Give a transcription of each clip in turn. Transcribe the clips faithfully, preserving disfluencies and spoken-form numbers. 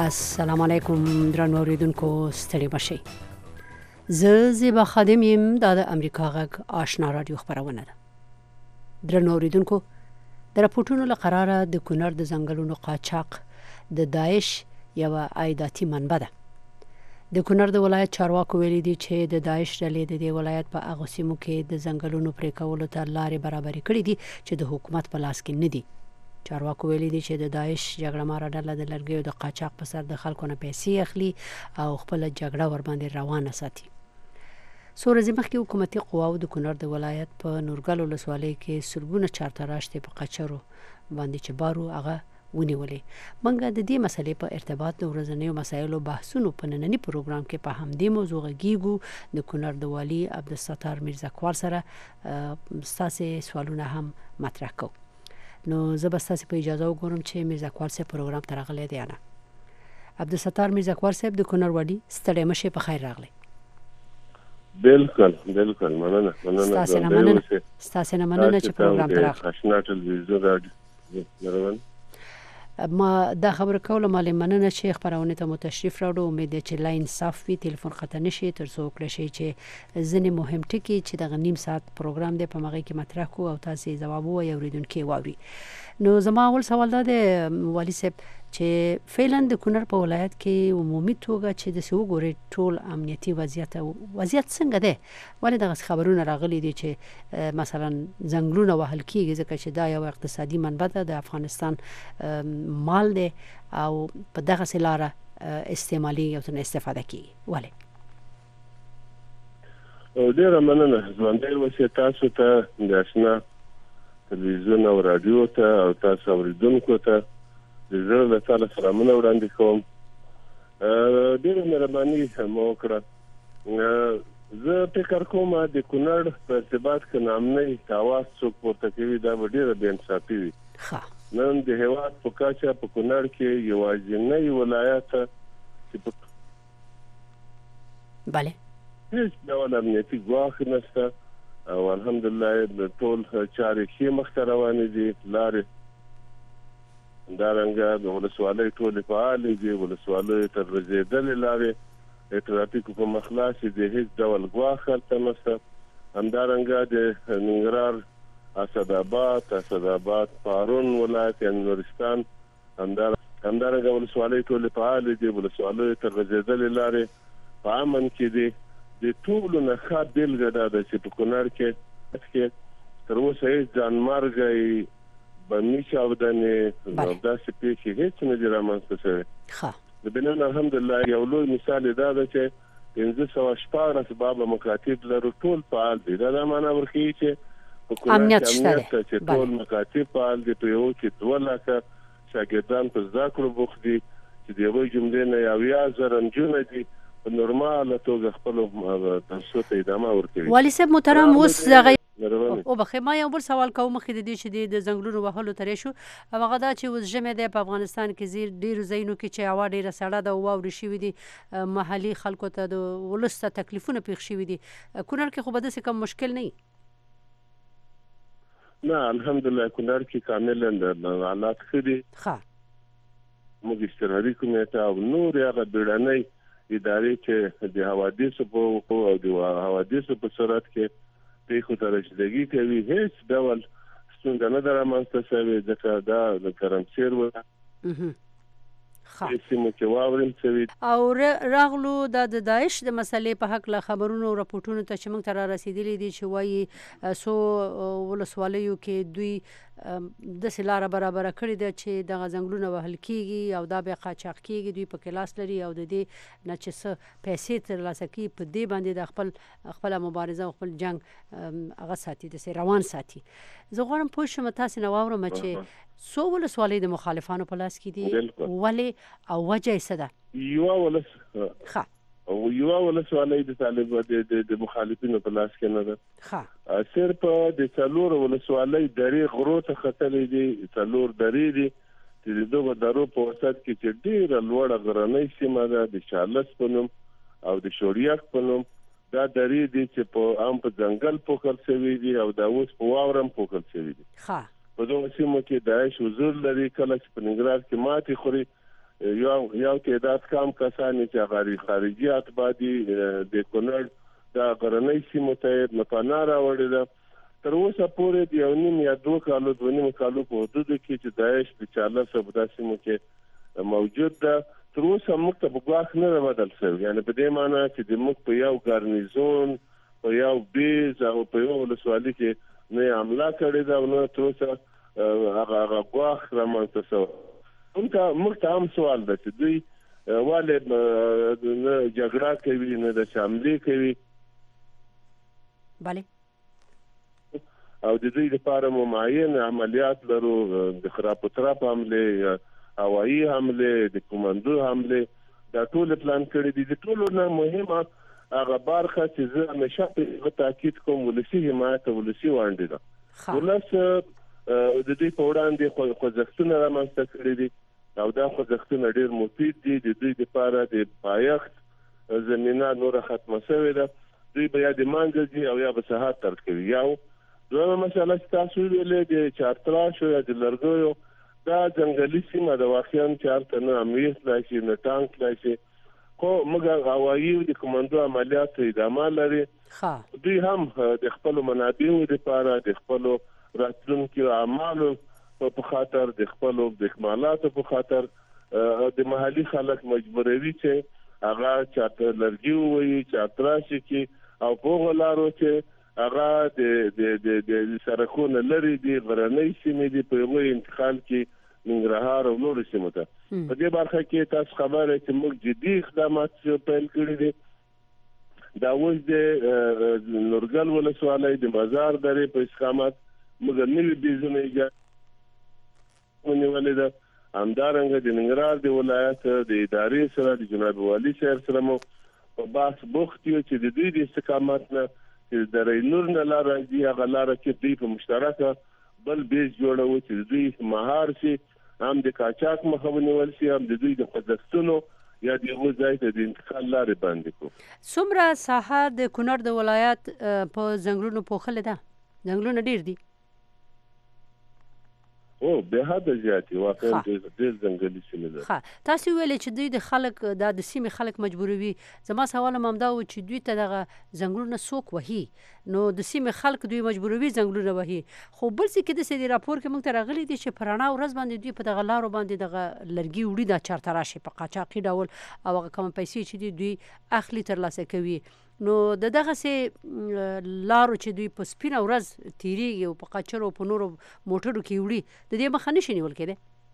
السلام علیکم درنو اوریدونکو ستړي مشئ. زه زیبا خادم یم دا د امریکا غږ آشنا رادیو خبرونه ده. درنو اوریدونکو د راپورټونو له قراره د کونړ د ځنګلونو قاچاق د داعش یو عایداتي منبع ده. د کونړ د ولایت چارواکو ویلي دي چې د داعش ډلې د دې ولایت په هغه سیمو کې د ځنګلونو پرې کولو ته لارې برابرې کړې دي چې د حکومت په لاس کې نه دي. چارواکو ویلي دي چې د داعش جګړه ماره ډله د لرګیو د قاچاق په سر د خلکو نه پیسې اخلي او خپل جګړه ورباندې روانه ساتي. څو ورځې مخکې حکومتي قواو د کونړ د ولایت په نورګل ولسوالۍ کې سلګونه چارتراشتې په قچرو باندې چې بارو هغه ونیولې. موږ د دې مسلې په ارتباط د ورځنیو مسایلو بحثونو په نننی پروګرام کې په همدې موضوع غږیږو. د کونړ د والي عبدالستار میرزاکوال سره ستاسې سوالونه هم مطرح کوو. نو زه به ستاسې په اجازه وګورم چې میرزاکوال صاحب پروګرام ته راغلی دی. نه عبدالستار میرزاکوال صاحب د کونړ والي، ستړی مشئ، په خیر راغلی. بالکل بالکل مننه مننه ستاسې نه مننه ستاسې نه مننه چې پروګرام ته راغلی. آشنا ټلویزیون راډیو ما دا خبر کوله مالې مننه چې خبرونه ته مو تشریف راوړو. امید ده چې لاین صاف وي، تلیفون خطا نشي، تر څو کړی شي چې ځینې مهم ټکي چې دغه نیم ساعت پروګرام دی په مغې کې مطرح کو او تاسې ځواب ووایئ اوریدونکي واوري. نو زما اول سوال دا دی والي صاحب چې فعلا د کونړ په ولایت کې عمومي توګه چې د څه وګورئ ټول امنیتي وضعیت وضعیت څنګه دی؟ ولې دغه خبرونه راغلي دي چې مثلا ځنګلونه وهل کېږي ځکه چې دا یو اقتصادي منبع ده د افغانستان مال دی او په دغسې لاره استعمالي او ترنه استفاده کېږي؟ ولې؟ ډېره مننه. ژوندی اوسئ تاسو ته د آشنا تلویزیون او راډیو ته او تاسو اوریدونکو ته د زړه له تله سلامونه وړاندې کوم. ډېره مهرباني مو وکړه. زه فکر کوم د کونړ په ارتباط کې نامنۍ اواز څوک پورته کوي دا به ډېره بې انصافي وي. نن د هېواد په کچه په کونړ کې یوازینی ولایت چې بله هیڅ ډول امنیتي ګواښ نشته او الحمدلله د ټول چارې ښې مخته روانې دي. لارې همدارنګه د ولسوالۍ ټولې فعالې دي، ولسوالیو ته رسېدلې لارې د ټرافیکو په مخ خلاصې دي، هیڅ ډول ګواښ هلته نشته. همدارنګه د ننګرهار اسداباد اسداباد پارون ولایت یعنې نورستان همدارنګه ولسوالۍ ټولې فعالې دي، ولسوالیو ته رسېدلې لارې په امن کې دي. د ټولو نه ښه بېلګه دا ده چې په کونړ کې تر اوسه هېڅ ځانمرګی بمي چاودنې او داسې پېښې هېڅ نه دي رامنځته شوې. د بنان الحمدلله یو لوی مثال یې دا ده چې پنځه سوه شپاړس بابه مکاتب لرو، ټول فعال دي. دا دا معنا ورښیي چې په کونړ کې امنیت ته چې ټول مکاتب فعال دي. په یو کې دوه لکه شاګردان په زده کړو بوخت دي چې د هغوی جملې نه یو اویا زره نجونه دي په نورماله توګه خپلو درسو ته ادامه ورکوي. والي صاحب محترم، اوس دغه او بخې ما یو بل سوال کوم مخکې د دې چې د ځنګلونو وهلو ترې شو او هغه دا چې اوس ژمی دی په افغانستان کې زیر ډېرو ځایونو کې چې هوا ډېره سړه ده او واورې شوي دي، محلي خلکو ته د ولس ته تکلیفونه پېښ شوي دي. کونړ کې خو به داسې کوم مشکل نه وي؟ نه الحمدلله کونړ کې کاملا حالات ښه دي. موږ اشتراکي کمیټه او نور هغه بیړنۍ ادارې چې د حوادثو په او د حوادثو په صورت کې پیښو ته رسیدګي کوي هیڅ ډول ستونزه نه ده رامنځته شوې ځکه دا د کرمسیر و سیمو کې واورین شوي او راغلو دا د داعش د مسلې په حق له خبرونو او راپورټونو ته چې موږ ته را رسېدلي دي چې وایي څو ولسوالیو کې دوی داسې لاره برابره کړې ده چې دغه ځنګلونه وهل کېږي او دا بیا قاچاق کېږي، دوی پکې لاس لري او د دې نه چې څه پیسې ترلاسه کوي په دې باندې د خپل خپله مبارزه او خپل جنګ هغه ساتي، داسې روان ساتي. زه غواړم پوه شم تاسې نه واورم چې څو ولسوالۍ د مخالفانو په لاس کې دي، ولې او وجه یې څه ده؟ یوه ولس ښه او یوه ولسوالۍ د طالب د مخالفینو په لاس کې نه ده. صرف د څلور ولسوالۍ درې غرو ته ختلې دي، څلور درې دي چې د دغو درو په وسط کې چې ډېره لوړه غرنۍ سیمه ده د شالس په نوم او د شوریاک په نوم. دا درې دي چې په عام په ځنګل پوښل شوي دي او دا اوس په واوره هم پوښل شوي دي. په دغو سیمو کې داعش حضور لري. کله چې په ننګرهار کې ماتې خوري یو یو تعداد کم کسان چې غاری خارجي اتبادي د کونړ د غرنۍ سیمو ته مپانا راوړي ده. تر اوسه پورې د یو نیم یا دوه کالو دوه نیم کالو په حدود کې چې داعش په چاله سبدا سیمو کې موجود ده، تر اوسه موږ ته بګواخ نه بدل شوی. یعنی په دې معنی چې د موږ په یو ګارنیزون په یو بیز او په یو ولسوالي کې نه حمله کړې ده او نه تر اوسه هغه هغه غواخ رامنځته شوی. موږ ته هم سوال ده چې دوی ولې نه جګړه کوي نه د شاملې کوي. بله. او د دوی لپاره مماین عملیات لرو، د خراپتراپ حمله، هوایي حمله، د کومندو حمله، دا ټول پلان کړی دي. د ټولو نه مهمه هغه برخه چې زه همیشه په تاکید کوم ولسی حمایت او ولسی وړاندې ده. ولس د دې په وړاندې خوځښتونه رامنځته کړي دي او دا خوځښتونه ډېر مفید دي. د دوی لپاره د پایښت زمینه نور ختمه شوې ده. دوی بیا د مانځ دي او یا به ساحات ترک کوي. یو دویمه مسله چې تاسو ویلې د چارتراش یا د لرګیو دا ځنګلي سیمه د واقعا چارته نه امنیت لاشي نه ټانک لاشي، خو موږ هوایي د کومندو عملیات ادامه لري. دوی هم د خپل منابعو لپاره د خپل راتلونکو اعمالو په خاطر د خپل د اکمالاتو په خاطر د محلي خلک مجبوروي چې هغه چاته لرګي وي چاتراشي کې او په غلارو چې هغه د د د سرکونه لري د غرنۍ سیمې د په یو انتقال کې ننګرهار او نور سیمو ته. په دې برخه کې تاسو خبره چې موږ جدي اقدامات پیل کړي دي. دا اوس د نورګل ولسوالۍ د بازار درې په استقامت موږ نوي بیزونه ایجاد ونیولې ده. همدارنګه د ننګرهار د ولایت د ادارې سره د جناب والي صاحب سره مو په بحث بوخت یو چې د دوی د استقامت نه چې د رینور نه لار راځي هغه لار چې دوی په مشترکه بل بیس جوړوي چې دوی مهار شي، هم د قاچاق مخه ونیول شي، هم د دوی د خوځښتونو یا د یو ځای ته د انتقال لارې بندې کړو. څومره ساحه د کونړ د ولایت په ځنګلونو پوښلې ده؟ ځنګلونه ډیر دي؟ او به حد زیاتی واقعا ډېر ځنګلي سیمې ده. ښه، تاسو ویلې چې دوی د خلک دا د سیمې خلک مجبوروي. زما سوال هم همدا و چې دوی ته دغه ځنګلونه څوک وهي؟ نو د سیمې خلک دوی مجبوروي ځنګلونه وهي، خو بل څه کې داسې د راپور کې موږ ته راغلي دي چې په رڼا ورځ باندې دوی په دغه لارو باندې دغه لرګي وړي دا چارته راشي په قاچاقي ډول او هغه کوم پیسې چې دي دوی اخلي ترلاسه کوي. نو د دغه سي لارو چې دوی په سپینه ورځ تیریږي او په قاچرو په نورو موټرو کې وړي، د دې مخه نشي نیول کېدی؟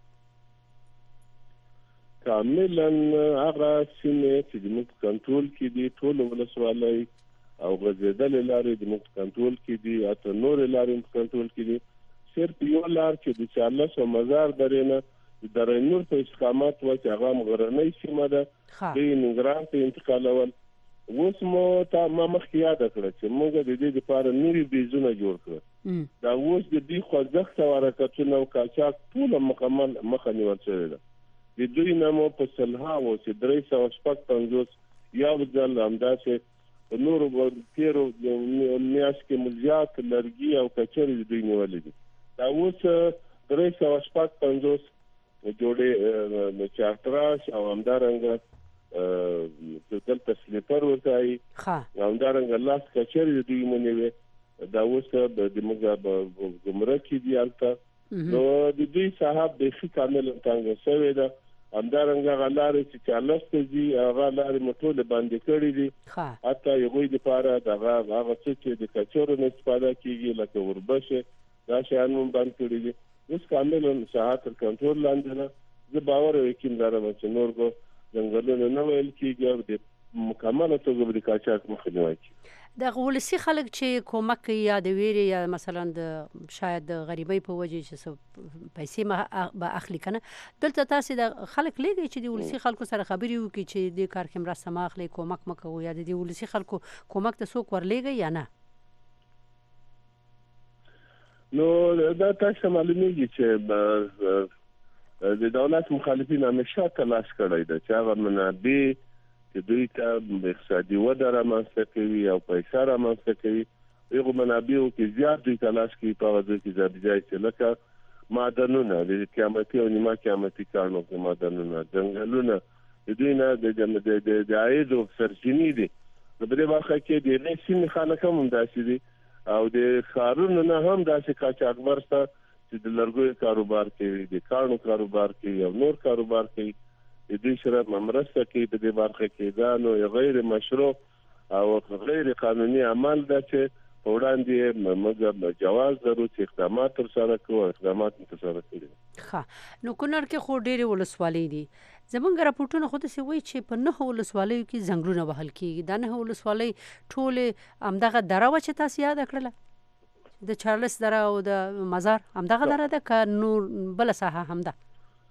کاملا هغه سیمې چې زموږ کنټرول کې دي ټول ولسوالۍ او غځېدلې لارې زموږ کنټرول کې دي، حتی نورې لارې په کنټرول کې دي. صرف یو لار چې د چارلس او مزار درې نه د رینور په استقامت و چې هغه غرنۍ سیمه ده دوی ننګرهار ته انتقالول. اوس مو تا ما مخکې یاد کړه چې موږ د دې لپاره نوي بیزونه جوړ کړل. دا اوس د دې خوځښت او حرکتونه او قاچاق ټول مکمل مخه نیول شوې ده. د دوی نه مو په سلهاوو چې درې سوه شپږ پنځوس یو ځل همداسې په نورو تېرو میاشتو کې مو زیات لرګي او کچرې د دوی نیولې دي. دا اوس درې سوه شپږ پنځوس جوړې چارتراش او همدارنګه دلته سلیپر ورته ښه همدارنګه لاس کچرې د دوی منوي. دا اوس د موږ ګمرک کې دي هلته. نو د دوی صاحب بیخي کاملا تانګه شوې ده. همدارنګه هغه لارې چې چارلس ته ځي هغه لارې مو ټولې بندې کړي دي. حتی هغوی دپاره دغه هغه څه چې د کچرو نه استفاده کېږي لکه وربشې دا شیان هم بند کړي دي. اوس کاملا ساحه تر کنټرول لاندې ده. زه باور او یقین لرم چې نور به ځنګلونه نه ویل کېږي او د مکمله توګه به د قاچاق مخنیوی کېږي. دغه ولسي خلک چې کومک کوي یا د ویرې یا مثلا د شاید د غریبۍ په وجې چې څه پیسې به اخلي که نه، دلته تاسې د خلک لیږئ چې د ولسي خلکو سره خبرې وکړي چې دې کار کې مرسته مه اخلئ، کومک مه کوو، یا د دې ولسي خلکو کومک ته څوک ورلیږئ یا نه؟ نو دا تاسو معلومیږي چې د دولت مخالفین همیشه تلاش کړی ده چې هغه منابع چې دوی ته اقتصادي وده رامنځته کوي او پیسې رامنځته کوي هغو منابعو کې زیات دوی تلاش کوي په هغه ځای کې ځای چې لکه معدنونه د قیمتي او نیمه قیمتي کانونو کې معدنونه ځنګلونه د دوی نه د د عاید او سرچینې دي. په دې برخه کې د دې سیمې خلک هم داسې دي او د ښارونو نه هم داسې قاچاقبر شته چې د لرګیو کاروبار کوي، د کانو کاروبار کوي او نور کاروبار کوي. د دوی سره مرسته کوي په دې برخه کې. دا نو غیر مشروع او غیر قانوني عمل ده چې په وړاندې موږ جواز لرو چې اقدامات ترسره کړو، اقدامات ترسره کړي. ښه، نو کونړ کې خو ډېرې ولسوالۍ دي. زمونږ راپورټونه خو داسې وایي چې په نهو ولسوالیو کې ځنګلونه وهل کېږي. دا نهه ولسوالۍ ټولې همدغه دره وه چې تاسو یاده کړله، د چارلس دره او د مزار همدغه دره ده که نور بله ساحه هم ده؟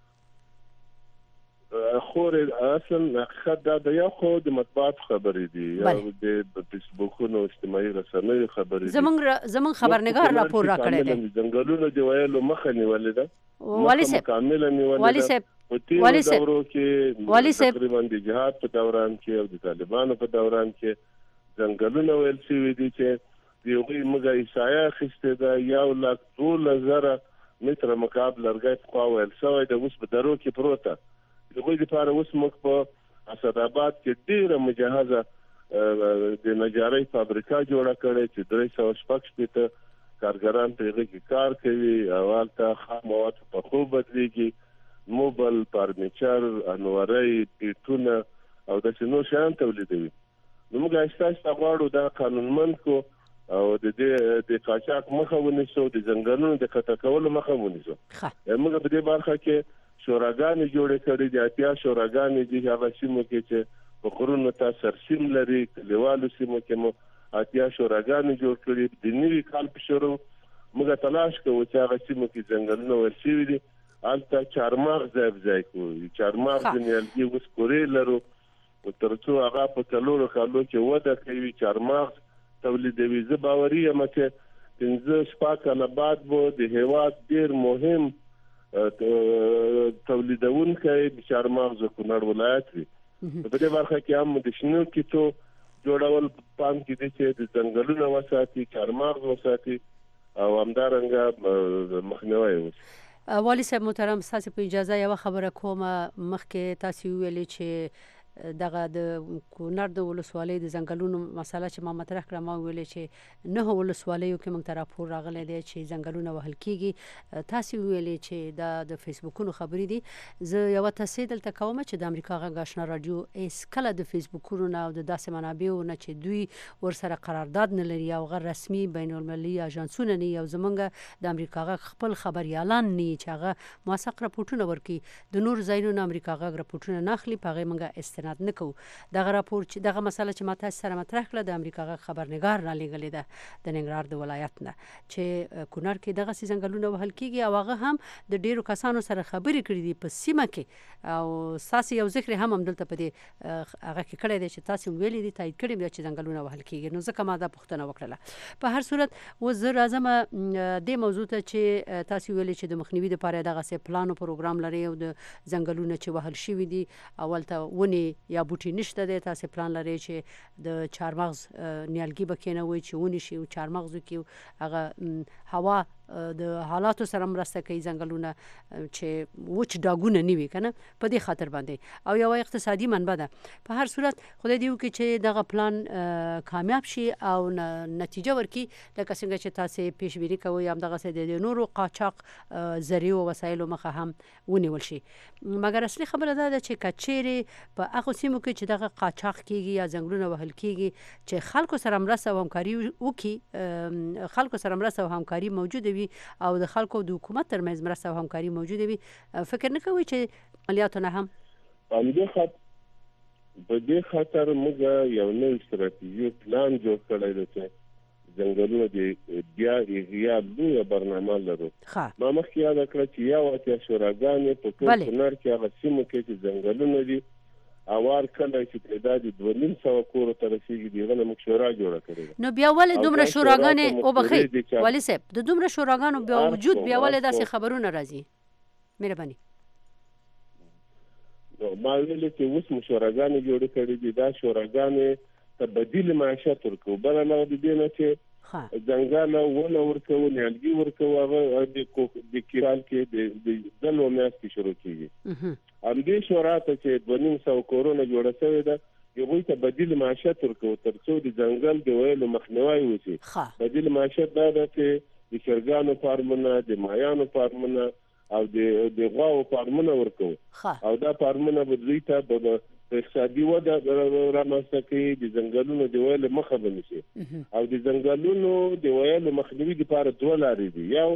خو اصلا حقیقت دا د یو خو د مطبوعات خبرې دي یا د فیسبوکونو اجتماعي رسنیو خبرې دي. زمونږ زمونږ خبرنګار راپور راکړی دی. ځنګلونه د ویلو مخه نیولې ده، والي صاحب کامله نیولې والي صاحب په تیرو دورو کې تقریبا د جهاد په دوران کې او د طالبانو په دوران کې ځنګلونه ویل شوي دي چې د هغوی موږ احصایه اخیستې ده یو لک دولس زره متره مکعب لرګی پخوا ویل شوی ده، اوس په درو کې پروته. د هغوی لپاره اوس موږ په اسداباد کې ډېره مجهزه د نجارۍ فابریکه جوړه کړې چې درې سوه شپږ شپېته کارګران په هغې کې کار کوي او هلته خام مواد په پخو بدلېږي، موبل، فرنیچر، انورۍ، پیټونه او داسې نور شیان تولیدوي. نو موږ آهسته آهسته غواړو دا قانونمند کړو او د دې د قاچاق مخه ونیسو، د ځنګلونو د قطع کولو مخه ونیسو. موږ په دې برخه کې شوراګانې جوړې کړې دي، اتیا شوراګانې دي هغه سیمو کې چې په غرونو ته سرسیم لري. کلیوالو سیمو کې مو اتیا شوراګانې جوړ کړي. د نوي کال په شروع موږ تلاش کوو چې هغه سیمو کې ځنګلونه ور شوي دي هلته چهارمغز ځای په ځای کړو. چهارمغز د نیالګي اوس کورې لرو تر څو هغه په څلورو کالو کې وده کوي، چهارمغز تولیدوي. زه باوري یم چې پنځه شپږ کاله بعد به د هېواد ډېر مهم تولیدونکی د چهارمغز کونړ ولایت وي. په دې برخه کې هم د شنو کیتو جوړول پام کې دي چې د ځنګلونه وساتي، چهارمغز وساتي او همدارنګه مخنیوی وشي. والي صاحب محترم، ستاسو په اجازه یوه خبره کومه. مخکې تاسو ویلې چې دغه د کونړ د ولسوالۍ د ځنګلونو مسله چې ما مطرح کړه، ما ویلې چې نهه ولسوالیو کې موږ ته راپور راغلی دی چې ځنګلونه وهل کېږي. تاسو ویلې چې دا د فیسبوکونو خبرې دي. زه یوه تصحیح دلته کوم چې د امریکا غږ آشنا راډیو هېڅکله د فیسبوکونو نه او د داسې منابعو نه چې دوی ورسره قرارداد نه لري او غیر رسمي بین المللي اژانسونه نه او زمونږ د امریکا غږ خپل خبریالان نه چې هغه موثق راپورټونه ورکړي. د نور ځایونو نه امریکا غږ راپورټونه نه اخلي، په هغې موږ استناد نه کوو. دغه راپور چې دغه مسله چې ما تاسو سره مطرح کړه د امریکا غږ خبرنګار را لېږلې ده د ننګرهار د ولایت نه چې کونړ کې دغسې ځنګلونه وهل کېږي او هغه هم د ډېرو کسانو سره خبرې کړي دي په سیمه کې او ستاسې یو ذکر هم همدلته په دې هغه کې کړی دی چې تاسو ویلي دي تایید کړي دي چې ځنګلونه وهل کېږي. نو ځکه ما دا پوښتنه وکړله. په هر صورت اوس زه راځم دې موضوع ته چې تاسو ویلي چې د مخنیوي دپاره دغسې پلان او پروګرام لري او د ځنګلونه چې وهل شوي دي اولته ونې یا بوټي نشته دی، تاسو پلان لرئ چې د چهارمغز نیالګي به کېنوئ چې ونې شي او چهارمغز وکړي. هغه هوا د حالاتو سره مرسته کوي ځنګلونه چې وچ ډاګونه نه وي که نه، په دې خاطر باندې او یوه اقتصادي منبع ده. په هر صورت خدای دې وکړي چې دغه پلان کامیاب شي او نتیجه ورکړي لکه څنګه چې تاسو پیشبیني کوئ، همدغسې د نورو قاچاق ذریعو او وسایلو مخه هم ونیول شي. مګر اصلي خبره دا ده چې که چیرې په هغو سیمو کې چې دغه قاچاق کېږي یا ځنګلونه وهل کېږي چې خلکو سره مرسته او همکاري وکړي، خلکو سره مرسته او همکاري موجوده وي او د خلکو د حکومت ترمنځ مرسته او همکاري موجوده وي، فکر نه کوئ چې عملیاتو نه هم په دې خاطر موږ یو نوی ستراتیژي پلان جوړ کړی دی چې ځنګلونه د بیا احیا لویه برنامه لرو. ما مخکې یاده کړه چې یو اتیا شوراګانې په ټول کونړ کې هغه سیمو کې چې ځنګلونه دي اوار کله چې تعداد دوه نیم سوه کورو ته رسېږي د هغه نه موږ شورا جوړه کړې ده. نو بیا ولې دومره شوراګانې وبخښئ والي صاحب، د دومره شوراګانو باوجود بیا ولې داسې خبرونه راځي؟ مهرباني. نو ما ویلې چې اوس مو شوراګانې جوړې کړې دي، دا شوراګانې ته بدیل معیشت ورکوو. بله علاوه د دې نه چې ځنګل ونه ورکوو نیالګي ورکوو هغه د کال کې د دلو میاشتې شروع کېږي. همدې شورا ته چې دوه نیم سوه کورونه جوړه شوې ده هغوی ته بدیل معیشت ورکوو تر څو د ځنګل د ویلو مخنیوی وشي. بدیل معیشت دا ده چې د چرګانو فارمونه د ماهیانو فارمونه او د غواو فارمونه ورکوو او دا فارمونه به دوی ته په اقتصادي وده رامنځته کوي. د ځنګلونو د ویلو مخه به نیسي او د ځنګلونو د ویلو مخنیوي لپاره دوه لارې دي. یو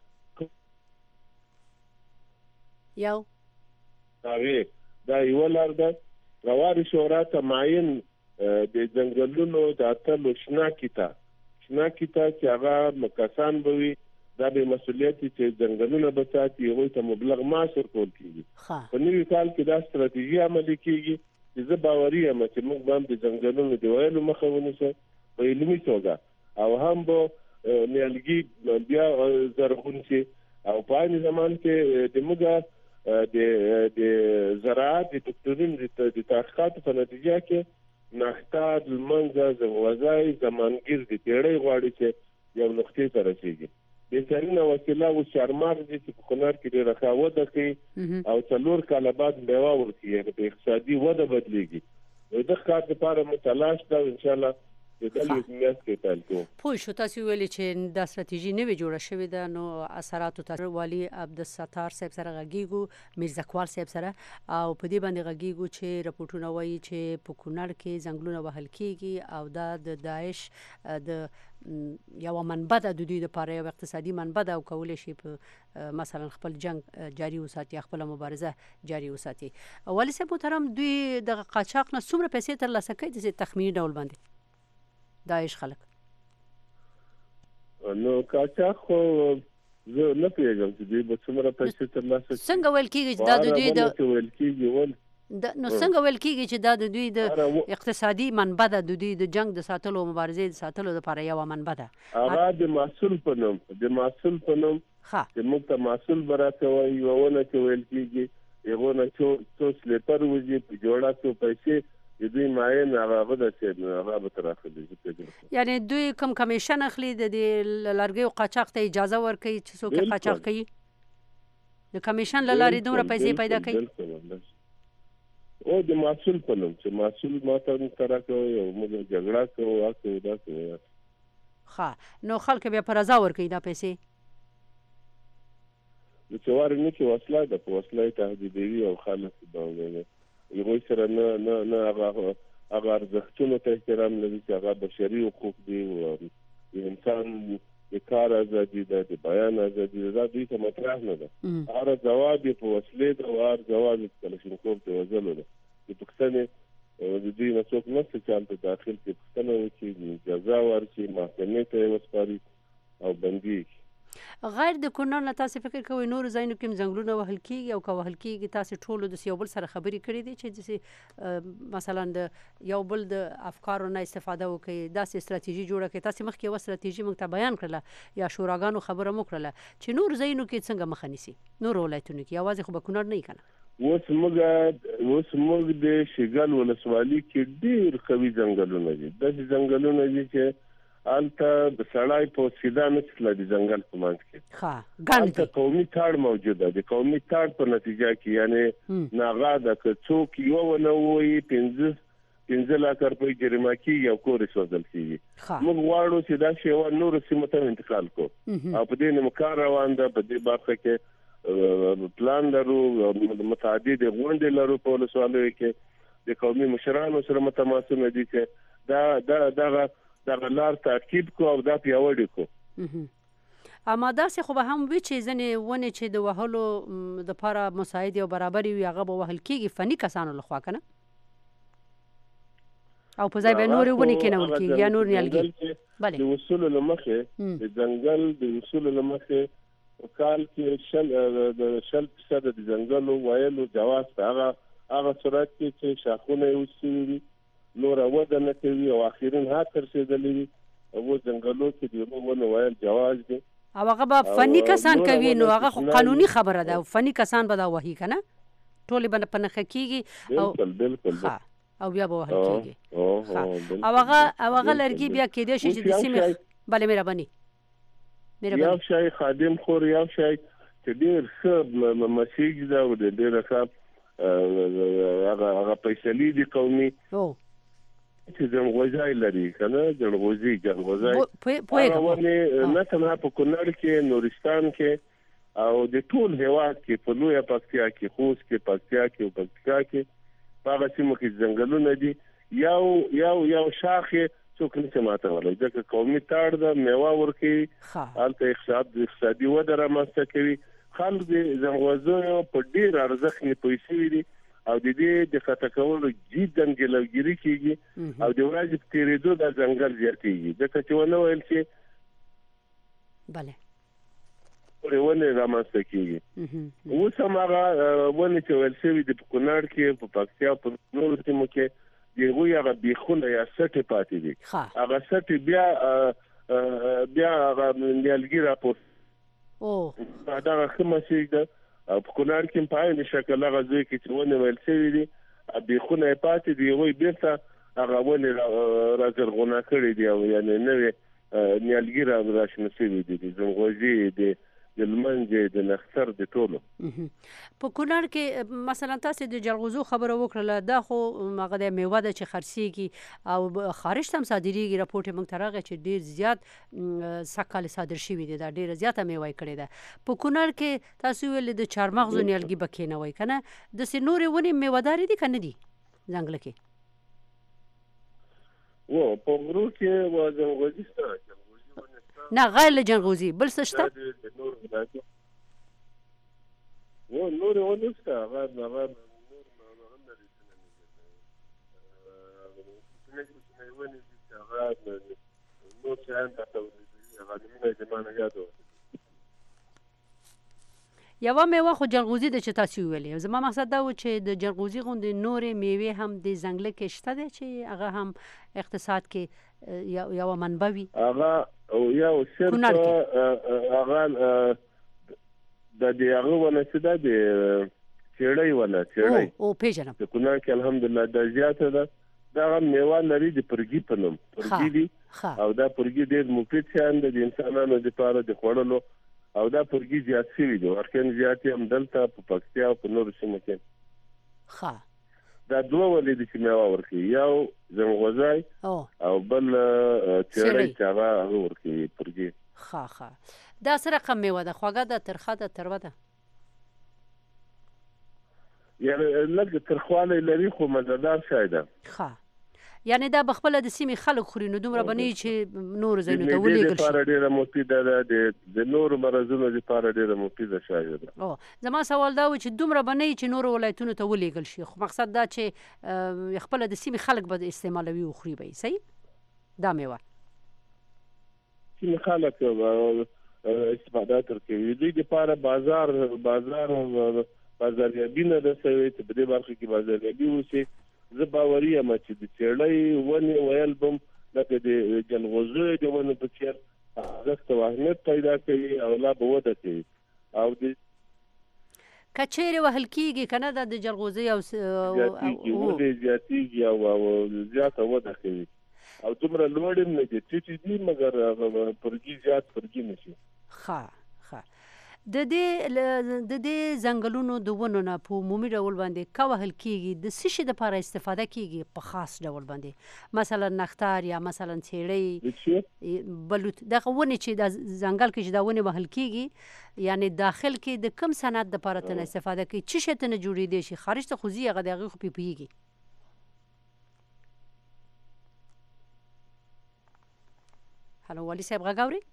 یو هغې دا یوه لار ده رواري شورا ته معین د ځنګلونو د اتلو شناکي ته شناکي ته چې هغه کسان به وي دا به مسؤلیت چې ځنګلونه به ساتي هغوی ته مبلغ معاش ورکول کېږي. په نوي کال کې دا ستراتیژي عملي کېږي چې زه باوري یم چې موږ به هم د ځنګلونو د ویلو مخه ونیسو په علمي توګه او هم به نیالګي بیا زرغون شي او په عین زمان کې د موږ د زراعت د دکتورین د تحقیقاتو په نتیجه کې نښتاد لمنځه زغوزای زمانګیر د تیړۍ غواړي چې یو نقطې ته رسېږي. بهترینه وسیله اوس چهارمغز دي چې په کونړ کې ډېره ښه وده کوي او څلور کاله بعد میوه ورکوي یعنې په اقتصادي وده بدلېږي. د دغه کار لپاره مو تلاش ده انشاءالله د دلې میاشت کې پیل کوو. پوه شو تاسو ویلي چې دا ستراتیژي نوې جوړه شوې ده نو اثراتو ته والي عبدالستار صاحب سره غږیږو میرزکوال صاحب سره او په دې باندې غږیږو چې رپورټونه وایي چې په کونړ کې ځنګلونه وهل کېږي او دا د داعش د یو منبع ده د دوی لپاره یو اقتصادي منبع ده او کولی شي په مثلا خپل جنگ جاري وساتي خپل مبارزه جاري وساتي. والي صاحب محترم دوی د قاچاق نه څومره پیسې ترلاسه کوي د تخمیني ډول باندې داعش خلک؟ نو قاچاق خو زه نه پوهېږم چې دوی به څومره پیسې ترلاسه کړي. څنګه ویل کېږي چې دا د دوی د ویل کېږي ول نو څنګه ویل کېږي چې دا د دوی د اقتصادي منبع ده د دوی د جنگ د ساتلو او مبارزې د ساتلو لپاره یوه منبع ده؟ هغه د محصول په نوم د محصول په نوم چې موږ ته محصول به راکوی یوه ونه چې ویل کېږي هغو نه څو سلیپر وځي په جوړه څو پیسې د دوی معین هغه ده چې هغه به تر اخلي. یعنې دوی کوم کمیشن اخلي د دې لرګیو قاچاق ته اجازه ورکوي چې څوک یې قاچاق کوي د کمیشن له لارې دومره پیسې پیدا کوي؟ او د محصول په نوم چې محصول ما ته ته راکوي او موږ جګړه کوو دا کوو دا کوو. ښه نو خلک بیا په رضا ورکوي دا پیسې؟ د چوارې نه کې وسله ده په وسله یې تهدیدوي او خلک هغوی سره نه نه نه هغه هغه ارزښتونو ته احترام لري چې هغه بشري حقوق دي او د انسان د کار ازادي ده د بیان ازادي ده دا دوی ته مطرح نه ده. هر ځواب یې په وسلې ده او هر ځواب یې په کلشینکوف د وژلو ده. د پوښتنې د دوی نه څوک نشته چې هلته داخل کې پوښتنه وکړي جزا ورکړي محکمې ته یې وسپاري او بندي کړي. غیر د کونړ نه تاسو فکر کوئ نورو ځایونو کې ځنګلونه وهل کېږي او که وهل کېږي تاسو ټولو د یو بل سره خبرې کړې دي چې داسې مثلا د یو بل د افکارو نه استفاده وکړي داسې ستراتیژي جوړه کړي؟ تاسو مخکې یوه ستراتیژي موږ ته بیان کړله یا شوراګانو خبره مو کړله چې نورو ځایونو کې څنګه مخه نیسي نورو ولایتونو کې یوازې خو به کونړ نه وي که نه؟ اوس موږ اوس موږ د شیګل ولسوالي کې ډېر قوي ځنګلونه دي. داسې ځنګلونه دي چې هلته د سړی په سیده نه تللی د ځنګل په منځ کې هلته قومي تاړ موجوده د قومي تاړ په نتیجه کې یعنې ناغه ده که څوک یوه ونه ووایي پنځه پنځه لاکه روپۍ جریمه کېږي او کور یې سوځل کېږي. موږ غواړو چې دا شیوه نورو سیمو ته انتقال کړو او په دې نه کار روان ده. په دې برخه کې پلان لرو متعدد غونډې لرو په ولسوالیو کې د قومي مشرانو سره متماسونه دي چې دا دا دغه دغه لار تعقیب کو او دا پیاوړی کو. اما داسې خو به هم وي چې ځینې ونې چې د وهلو دپاره مساعدې او برابرې وي هغه به وهل کېږي فني کسانو لخوا که نه او په ځای به نورې ونې کېنول کېږي یا نور نیالګي؟ د اصولو له مخې د ځنګل د اصولو له مخې په کال کې شل د شل فیصده د ځنګلو ویلو جواز ته هغه هغه صورت کې چې شاخونه یې وچ وي نوره وده نه کوي او اخرین ها تر رسېدلې وي او ځنګلو کې د هغو ونو ویل جواز دی او هغه به فني کسان کوي نو هغه خو قانوني خبره ده او فني کسان به دا وهي که نه ټولې به په نښه کېږي او بالکل بالکل او بیا به وهل کېږي او هغه او هغه لرګي بیا کېدای شي چې د سیمې بله مهرباني یو شای خادم خور یو شای چې ډیر ښه مسیج دا و ډیر ښه هغه هغه پیسې دي قومي او چې جنغوزي لري کنه جنغوزي جنغوزي هغه ونه نه تنها په کونړ کې نورستان کې او د ټول هیواد کې په لویه پکتیا کې خوست کې پکتیا کې او پکتیا کې هغه سیمه کې ځنګلونه دي یو یو یو شاخه څوک نه ماته ولې ځکه قومي تاړ د میوه ورکي البته اقتصاد اقتصادي وده رامنځته کوي خلک د زنغوزو په ډیر ارزښت نه پیسې دي او د دې د خطا کولو جدا جلوګیری کیږي او د ورځې تیرېدو د ځنګل زیاتېږي ځکه چې ونه ویل چې bale ونه رامنځته کیږي اوس هم هغه ونه چې ویل شوي د کونړ کې په پکتیا په نورو سیمو کې دیغه هغه بیخونه یا سټه پاتې دي هغه سټه بیا بیا هغه نیالګي راپور او دا کومه شي ده په کونړ کې په اړه شکل هغه ځای کې چې ونه ویل شوی دي بیخونه پاتې دي وي بیرته هغه ونه راځرغونه کړی دی او یعنی نوې نیالګي راشنه شوی دي د زنغوزي د د لمنځه د نختر د ټولو په کونړ کې مثلا تاسو د جلغوزو خبره وکړه دا خو هغه د میوه د چې خرڅيږي او خارج تم صادریږي راپورټ موږ ترغه چې ډیر زیات سکهال صادر شوی دی دا ډیر زیاته میوه کړي ده په کونړ کې تاسو ویل د چارمغز نیالګي بکینه وای کنه د سينوري ونی میوهداري دي کنه دي ځنګل کې و په غرو کې و جلغوزي ستاره نه غیر جنغوزي بل څه شته و نور ونسته هغه هغه نور هغه لري څنګه چې ونی چې هغه نور څه هم تاسو هغه د زمانه یادو یو میوه خو جلغوزي د چې تاسو ویلې زما مقصد دا و چې د جلغوزي غوندې نورې میوه هم د ځنګل کې شته دي چې هغه هم اقتصاد کې یو منبع وي هغه او یو صرف هغه د دې هغه ونه چې د چړې ونه چړې او پیژنم د کونړ کې الحمدلله د زیاته ده دا میوه لري د پرګي په نوم پرګي دي او دا پرګي ډېر مفید شان د انسانانو لپاره د خوړلو او دا پرګي زیات شوی دی ورکه زیات هم دلته په پکتیا او په نورو سیمو کې ښه دا دوه ولې د میوه ورکي یو زنغوزي او بل چړې چې هغه ورکي پرګي ښه ښه دا سره کوم میوه ده خوږه ده ترخه ده تروه ده یعنی لږ ترخواله لري خو مزدار شای ده ښه یعنی دا بخپله د سیمې خلک خوري نو دومره بنی چې نور ځینو ته ولېږل شي لپاره ډیره مفیده ده د نور مرزونو لپاره ډیره مفیده شای ده او زما سوال دا و چې دومره بنی چې نور ولایتونو ته ولېږل شي خو مقصد دا چې خپله د سیمې خلک به استعمالوي او خوري به صحیح دا میوه سیمې خلک استفاده کوي دوی لپاره بازار بازار بازاریابي نه ده شوی چې په دې برخه کې بازاریابي وشي زه باوري یم چې د چړې ونې ویل بم لکه د جلغوزو د ونې په څېر ارزښت او اهمیت پیدا کوي او لا به وده کوي او د که چیرې وهل کېږي که نه دا د جلغوزي او ودې زیاتېږي او زیاته وده کوي او دومره لوړ هم نه دي ټیټې دي مګر پرګي زیات پرګي نه شي ښه ښه د دې د دې ځنګلونو د ونو نه په عمومي ډول باندې که وهل کېږي د څه شي دپاره استفاده کېږي په خاص ډول باندې مثلا نختار یا مثلا څېړۍ بلوط دغه ونې چې د ځنګل کې چې دا ونې وهل کېږي یعنی داخل کې د کوم صنعت دپاره تنه استفاده کوي څه شی تنه جوړېدی شي خارج ته خو ځي هغه د هغې خو پې پوهېږي هلو والي صاحب غږ اورئ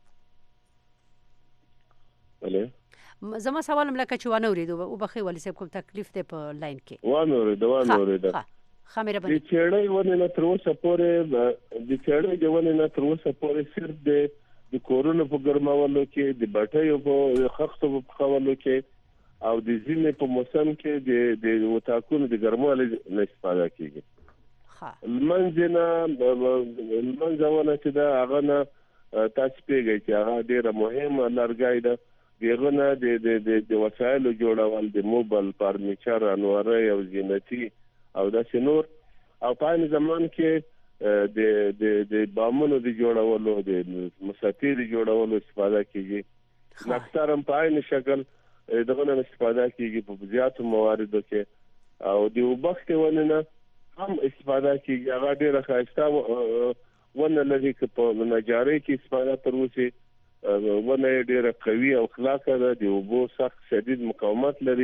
بله زما سوال هم لکه چې وانه اورېدو وبخښئ والي صاحب کوم تکلیف دی په لاین کې وانه اورېده وانه اورېده ښه مهرباني د چړې ونې نه تر اوسه پورې د چړې د ونې نه تر اوسه پورې صرف د د کورونو په ګرمولو کې د بټیو په خښتو په پخولو کې او د ژمي په موسم کې د د وتاکونو د ګرموالي نه استفاده کېږي لمنځ نه لمنځ ونه چې دا هغه نه تاسو پیږئ چې هغه ډېره مهمه لرګی ده دغه نه د د وسایلو جوړول د موبایل فرنیچر انواري او زینتي او داسې نور او په عین زمان کې د د د بامونو د جوړولو د مسافر جوړولو استفاده کیږي اکثر هم په عین شکل دغه نه استفاده کیږي په زیاتو مواردو کې او د وبخت وننه هم استفاده کیږي هغه ډیره ښایسته ونه لري چې په نجاري کې استفاده تر اوسه ونه ډیره قوي او خلاقه ده د وبو سخت شدید مقاومت لري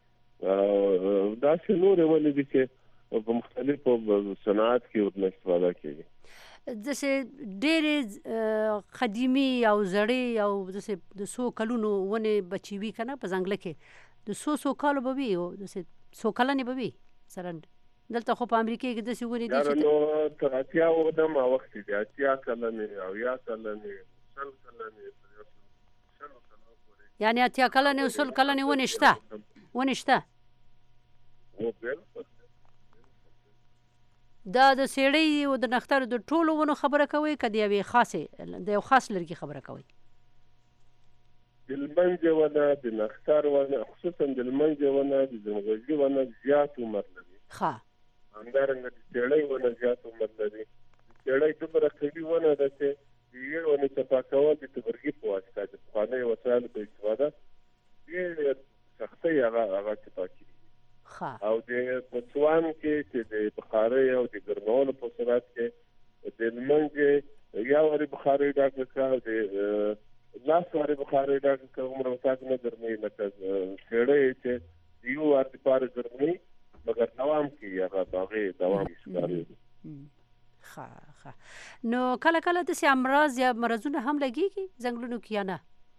دا څه نور ونه دي چې په مختلفو صنعات کې ورته استفاده کیږي دسه ډېر قدیمی او زړې او دسه د سو کلونو ونه بچي وی کنه په ځنګل کې د سو سو کالو به وي او دسه سو کلنې به وي سره دلته خو په امریکا کې دسه ونه دي چې نو تر اتیا و د ما وخت دي اتیا کلنې او یا کلنې سل کلنې سل کلنې یعنی اتیا کلنې او سل کلنې ونه شته ونه شته او بالکل دا د سیړۍ او د نختر د ټولو ونو خبره کوي کدی یو خاصه د یو خاص لرګي خبره کوي د لمنځه ونه د نختر ونه خصوصا د لمنځه ونه د زنګوزي ونه زیات عمر لري ښه همدارنګه د سیړۍ ونه زیات عمر لري سیړۍ دومره قوي ونه ده چې یو ونه صفا کول د تبرګي په واسطه د پخواني وسایلو په استفاده ډېر سختۍ هغه هغه صفا کیږي او د پتوان کې چې د بخاري او د ګرمولو په صورت کې د لمنځه یا ور بخاري ډاکټر کا د لاس ور بخاري ډاکټر کا عمر وسات نه ګرمي لکه سړې چې یو ور د پاره ګرمي مګر دوام کې هغه باغې دوام ښکاري ښه ښه نو کله کله د سي امراض یا مرزونه هم لګيږي ځنګلونو کې یا نه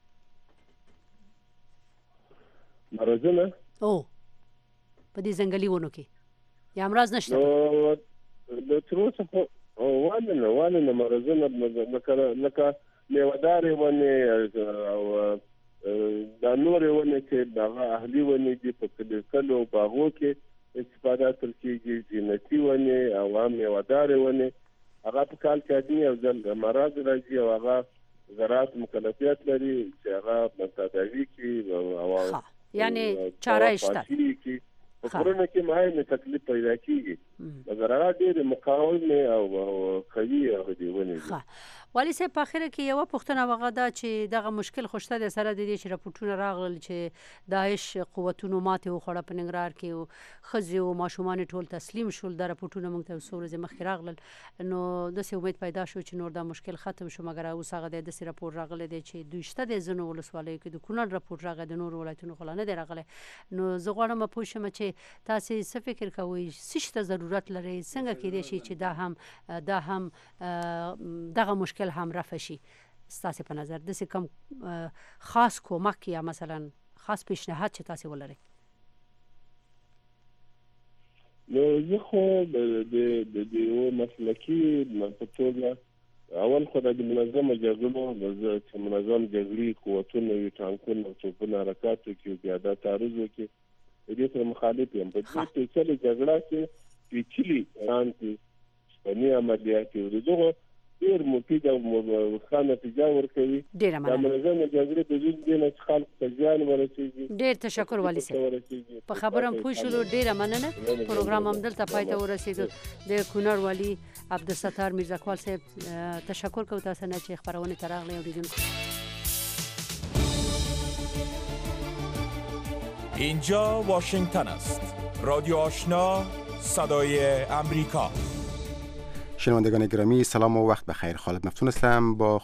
مرزونه او په دې ځنګلي ونو کې یا امراض نشته نو د تروسه په وانه نه وانه نه مرزونه لکه لکه میوهداري ونه او د نور ونه چې د اهلي ونه دي په کلو باغو کې استفاده تر کېږي جنتي ونه او هم میوهداري ونه هغه په کال کې دي او د مرض راځي او هغه زراعت مکلفیت لري چې هغه تداوی کې او یعنی چاره شته په کورونه کې ماینه تکلیف پیدا کیږي مګر هغه ډېر مقاومه او قوي او دی ونه ولی سه په اخر کې یو پښتنه وغه دا چې دغه مشکل خوشته د سره د دې چې راپورټونه راغلل چې داعش قوتونو ماته وخوړه په ننګرهار کې او خزي او ماشومان ټول تسلیم شول د راپورټونه موږ ته وسورځ مخ راغلل نو د سه امید پیدا شو چې نور دا مشکل ختم شو مګر اوس هغه د سه راپور راغله دی چې دویشته د زنو ولسوالۍ کې د کونړ راپور راغله د نور ولایتونو خلانه دی راغله نو زه غواړم په پوښتنه چې تاسو څه فکر کوئ څه ضرورت لري څنګه کېدای شي چې دا هم دا هم دغه مشکل هم رفع شي ستاسو په نظر د څه کوم خاص کومک یا مثلا خاص پیشنهاد چې تاسو ولرئ نو زه خو د د د مسلکی په توګه اول خو د منظمه جګړو د منظم جګړې قوتونه وي ټانکونه او توپونه حرکاتو کې بیا د تعرض وکړي د دې سره مخالف یم په دې چې جګړه کې پیچلي ایران کې سپنی عملیات ورغله ډیر مفید او ښه نتیجه ورکوي ډیر مننه د منظمه جګړې په ځین کې نه خلک ته ځان ورسېږي ډیر تشکر والي صاحب په خبرم پوه شو ډیر مننه پروګرام هم دلته پای ته ورسېد د کونړ والي عبدالستار میرزاکوال صاحب تشکر کوم تاسو نه چې خبرونه تراغلي اوریدونکو اینجا واشنگتن است رادیو آشنا صدای امریکا. شنوندگان گرامی سلام و وقت بخیر. خالد مفتون هستم با